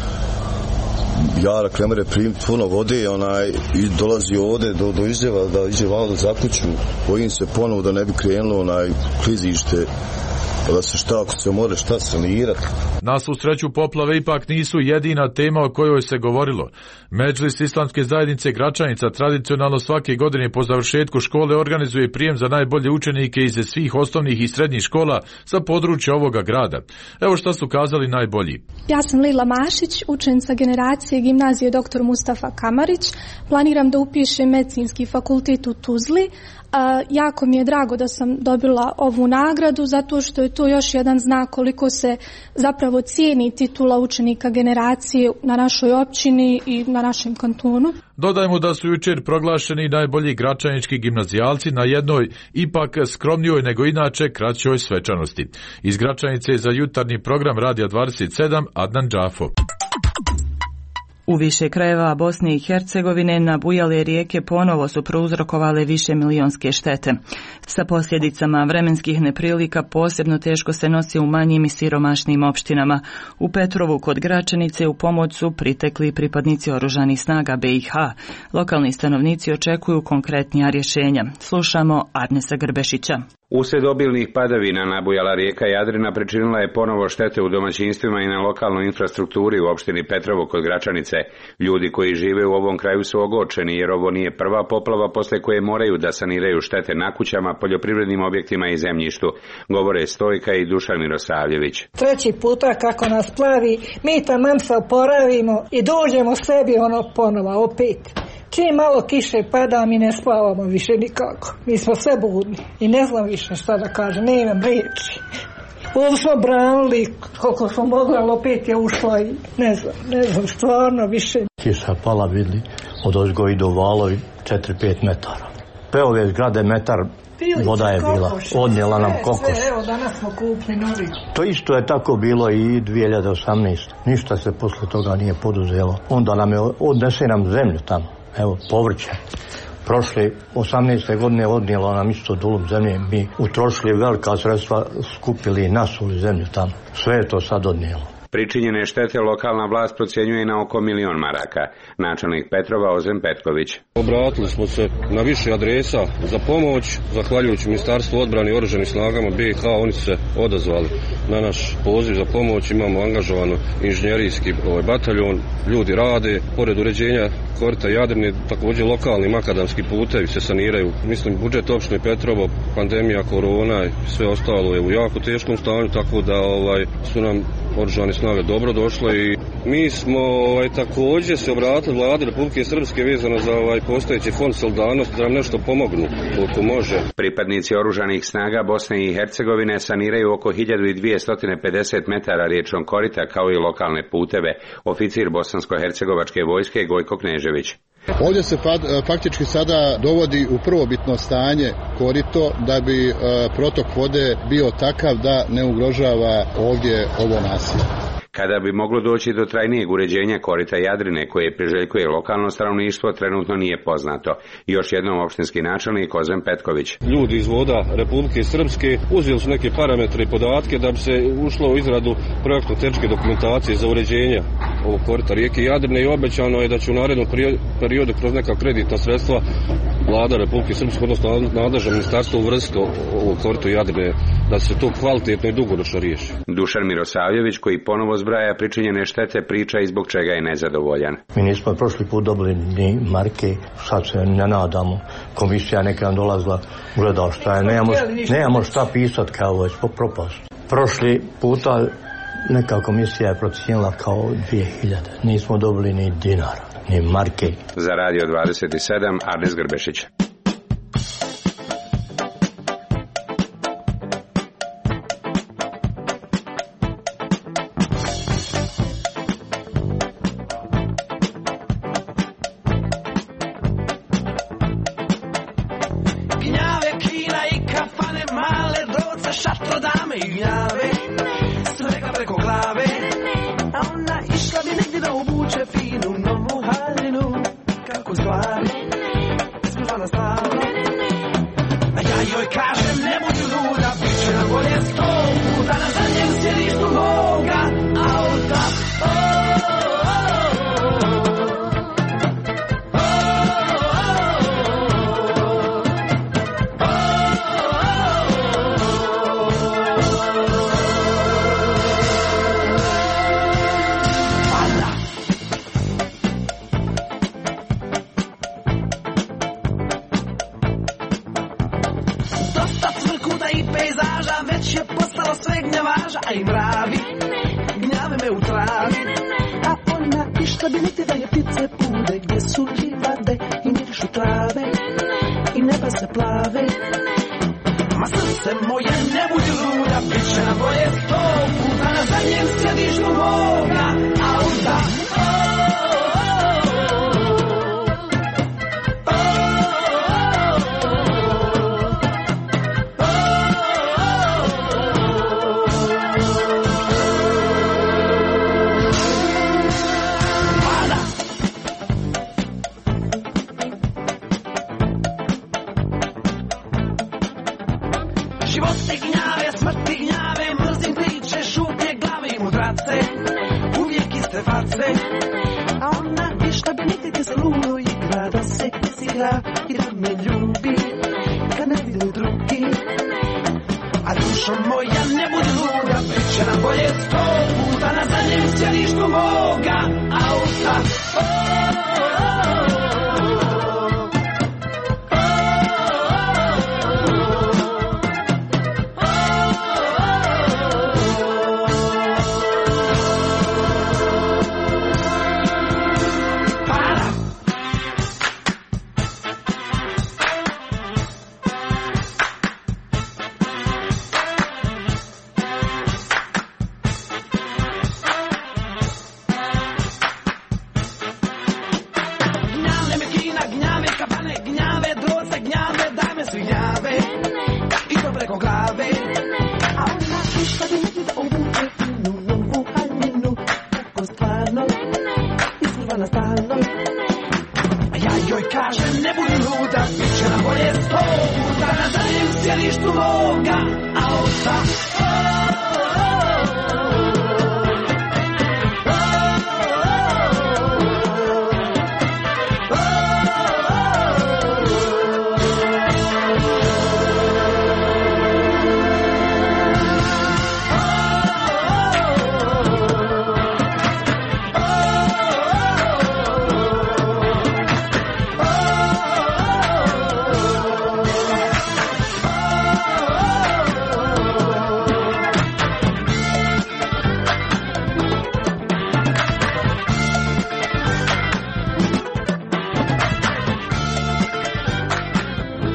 jarak ne može primiti puno vode i dolazi ovdje do izljeva, da iđe malo za kuću. Bojim se ponovo da ne bi krenulo klizište, pa da se ako se more sanirati. Na svu sreću poplave ipak nisu jedina tema o kojoj se govorilo. Medžlis Islamske zajednice Gračanica tradicionalno svake godine po završetku škole organizuje prijem za najbolje učenike iz svih osnovnih i srednjih škola sa područja ovoga grada. Evo šta su kazali najbolji. Ja sam Lila Mašić, učenica generacije gimnazije dr. Mustafa Kamarić. Planiram da upišem medicinski fakultet u Tuzli. Jako mi je drago da sam dobila ovu nagradu zato što je to još jedan znak koliko se zapravo cijeni titula učenika generacije na našoj općini i na našem kantonu. Dodajmo da su jučer proglašeni najbolji gračanički gimnazijalci na jednoj ipak skromnijoj nego inače kraćoj svečanosti. Iz Gračanice za jutarnji program Radija 27 Adnan Džafo. U više krajeva Bosne i Hercegovine nabujale rijeke ponovo su prouzrokovale više milionske štete. Sa posljedicama vremenskih neprilika posebno teško se nosi u manjim i siromašnim opštinama. U Petrovu kod Gračanice u pomoć su pritekli pripadnici oružanih snaga BiH. Lokalni stanovnici očekuju konkretnija rješenja. Slušamo Arnesa Grbešića. Uslijed obilnih padavina nabujala rijeka Jadrina pričinila je ponovo štete u domaćinstvima i na lokalnoj infrastrukturi u opštini Petrovo kod Gračanice. Ljudi koji žive u ovom kraju su ogorčeni jer ovo nije prva poplava posle koje moraju da saniraju štete na kućama, poljoprivrednim objektima i zemljištu, govore Stojka i Dušan Mirosavljević. Treći puta kako nas plavi, mi taman se oporavimo i dođemo sebi ponova opet. Čim malo kiše pada, mi ne spavamo više nikako. Mi smo sve budni i ne znam više šta da kažem, ne imam riječi. Ovo smo branili koliko smo mogli, ali opet je ušla i ne znam stvarno više. Kiša pala, vidli, od ozgoji do valovi 4-5 metara. Pe ove zgrade metar voda je bila, odnijela nam kokos. Evo, danas smo kupili novi. To isto je tako bilo i 2018. Ništa se posle toga nije poduzelo. Onda odnese nam zemlju tamo. Evo, povrće. Prošle 18. godine odnijelo nam isto dulum zemlje. Mi utrošili velika sredstva, skupili i nasuli zemlju tamo. Sve je to sad odnijelo. Pričinjene štete lokalna vlast procjenjuje na oko 1.000.000 maraka. Načelnik Petrova Ozren Petković. Obratili smo se na više adresa za pomoć. Zahvaljujući Ministarstvu odbrane i oružanim snagama BiH, oni su se odazvali na naš poziv za pomoć. Imamo angažovano inženjerijski bataljon. Ljudi rade. Pored uređenja korita Jadrine, također lokalni makadamski putevi se saniraju. Mislim, budžet opštine Petrovo, pandemija korona i sve ostalo je u jako teškom stanju, tako da su nam oružane snage dobro došle i mi smo također se obratili vladi Republike Srpske vezano za postojeći fond solidarnosti da nam nešto pomognu koliko može. Pripadnici oružanih snaga Bosne i Hercegovine saniraju oko 1250 metara riječnog korita kao i lokalne puteve. Oficir bosansko-hercegovačke vojske Gojko Knežević. Ovdje se faktički sada dovodi u prvobitno stanje korito da bi protok vode bio takav da ne ugrožava ovdje ovo naselje. Kada bi moglo doći do trajnijeg uređenja korita Jadrine koje priželjkuje lokalno stanovništvo trenutno nije poznato. Još jednom opštinski načelnik Kozem Petković. Ljudi iz voda Republike Srpske uzeli su neke parametre i podatke da bi se ušlo u izradu projektno-tehničke dokumentacije za uređenje ovog korita rijeke Jadrine i obećano je da će u narednom periodu kroz neka kreditna sredstva vlada Republike Srpske, odnosno nadležno ministarstvo uvrstiti ovo korito Jadrine, da se to kvalitetno i dugoročno riješi. Dušan Mirosavljević, koji ponovo zbraja pričinjene štete, priča i zbog čega je nezadovoljan. Mi nismo prošli put dobili ni marke, sad se ne nadamo. Komisija neka nam dolazila, gledala šta je, nemamo šta pisat kao već propast. Prošli puta neka komisija je procijenila kao 2000, nismo dobili ni dinara, ni marke. Za Radio 27, Arnes Grbešić.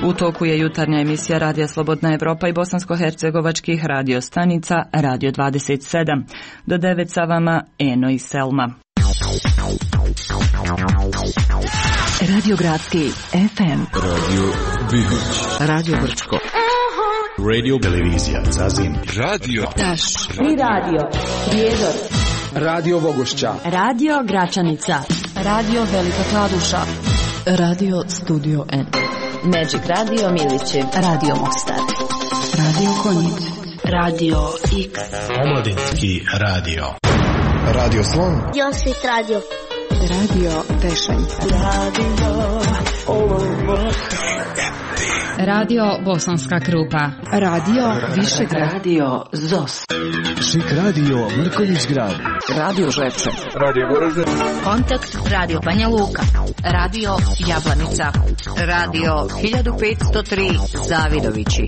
U toku je jutarnja emisija Radija Slobodna Evropa i bosansko-hercegovačkih radio stanica Radio 27. Do 9 sa vama Eno i Selma. Radio Gradski FM. Radio Bihać. Radio Brčko. Radio Televizija Zazin. Radio Taš. I radio Prijedor. Radio Vogošća. Radio Gračanica. Radio Velika Kladuša. Radio Studio N. Magic Radio Miliće. Radio Mostar. Radio Konjic. Radio X. Omladinski radio. Radio Slon. Josip Radio. Radio Tešanj. Radio Radio Bosanska Krupa. Radio Višegrad. Radio ZOS. Šik Radio Mrkonjić Grad. Radio Žepče. Radio Goražde. Kontakt Radio Banja Luka. Radio Jablanica. Radio 1503 Zavidovići.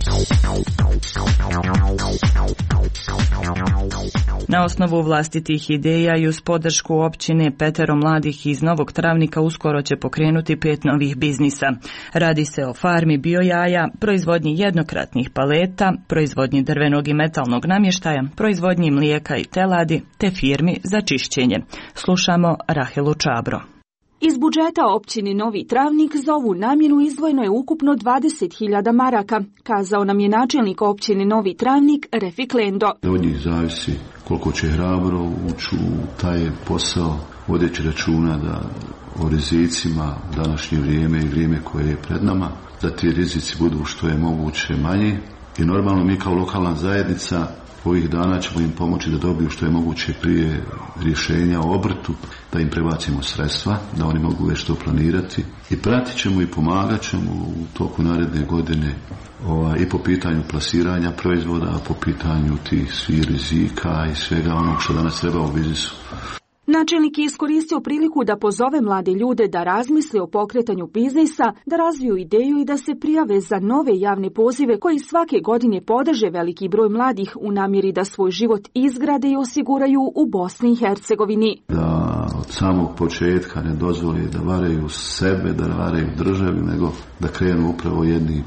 Na osnovu vlastitih ideja i uz podršku općine 5 mladih iz Novog Travnika uskoro će pokrenuti 5 novih biznisa. Radi se o farmi biojaja, proizvodnji jednokratnih paleta, proizvodnji drvenog i metalnog namještaja, proizvodnji mlijeka i teladi, te firmi za čišćenje. Slušamo Rahelu Čabro. Iz budžeta općine Novi Travnik za ovu namjenu izdvojeno je ukupno 20.000 maraka, kazao nam je načelnik općine Novi Travnik Refik Lendo. Od njih zavisi koliko će hrabro ući u taj posao, vodeći računa da o rizicima današnje vrijeme i vrijeme koje je pred nama, da ti rizici budu što je moguće manji i normalno mi kao lokalna zajednica ovih dana ćemo im pomoći da dobiju što je moguće prije rješenja o obrtu, da im prebacimo sredstva, da oni mogu već to planirati i pratit ćemo i pomagat ćemo u toku naredne godine i po pitanju plasiranja proizvoda, a po pitanju tih svih rizika i svega onog što danas treba u biznisu. Načelnik je iskoristio priliku da pozove mlade ljude da razmisle o pokretanju biznisa, da razviju ideju i da se prijave za nove javne pozive koji svake godine podrže veliki broj mladih u namjeri da svoj život izgrade i osiguraju u Bosni i Hercegovini. Da od samog početka ne dozvoli da varaju sebe, da varaju državu, nego da krenu upravo jednim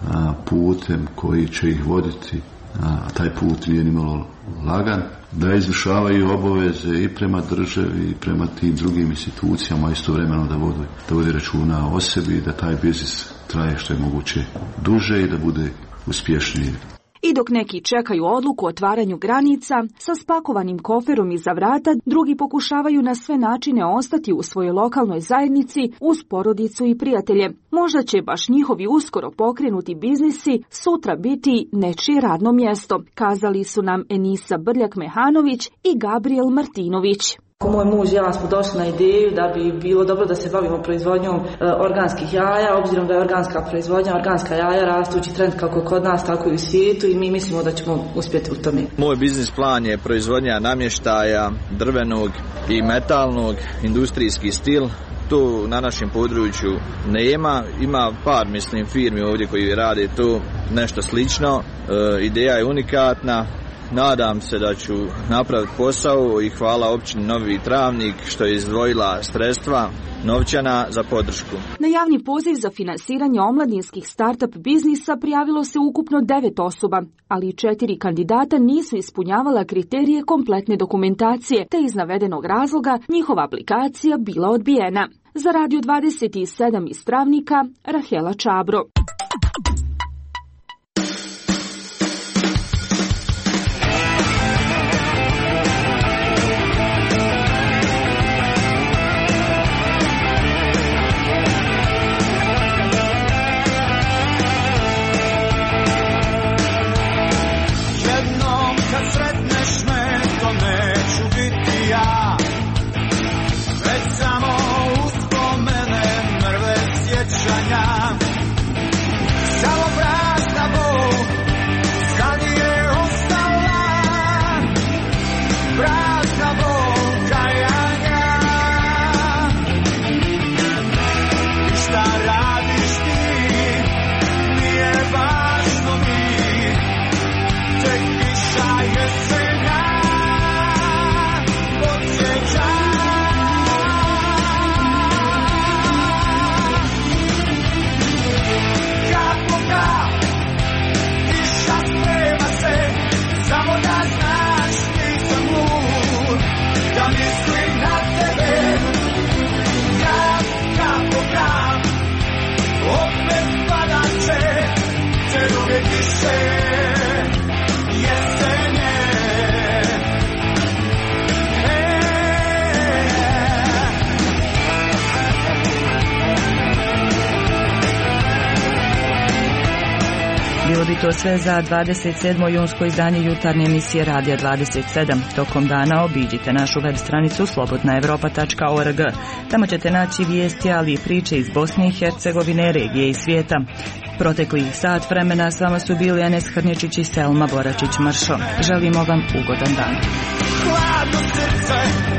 putem koji će ih voditi, a taj put nije nimalo lagan, da izvršavaju obaveze i prema državi i prema tim drugim institucijama, istovremeno da vodi računa o sebi, da taj biznis traje što je moguće duže i da bude uspješniji. I dok neki čekaju odluku o otvaranju granica, sa spakovanim koferom iza vrata, drugi pokušavaju na sve načine ostati u svojoj lokalnoj zajednici uz porodicu i prijatelje. Možda će baš njihovi uskoro pokrenuti biznisi sutra biti nečije radno mjesto, kazali su nam Enisa Brljak-Mehanović i Gabriel Martinović. Moj muž i ja smo došli na ideju da bi bilo dobro da se bavimo proizvodnjom organskih jaja, obzirom da je organska proizvodnja, organska jaja rastući trend kako kod nas, tako i u svijetu i mi mislimo da ćemo uspjeti u tome. Moj biznis plan je proizvodnja namještaja, drvenog i metalnog, industrijski stil. Tu na našem području ima par firmi ovdje koji rade to nešto slično. Ideja je unikatna. Nadam se da ću napraviti posao i hvala općini Novi Travnik što je izdvojila sredstva novčana za podršku. Na javni poziv za finansiranje omladinskih startup biznisa prijavilo se ukupno 9 osoba, ali 4 kandidata nisu ispunjavala kriterije kompletne dokumentacije, te iz navedenog razloga njihova aplikacija bila odbijena. Za Radio 27 iz Travnika, Rahela Čabro. bi to sve za 27. junsko izdanje jutarnje emisije Radija 27. Tokom dana obiđite našu web stranicu slobodnaevropa.org. Tamo ćete naći vijesti, ali i priče iz Bosne i Hercegovine, regije i svijeta. Proteklih sat vremena s vama su bili Enes Hrnječić i Selma Boračić-Mršo. Želimo vam ugodan dan. Hladno srce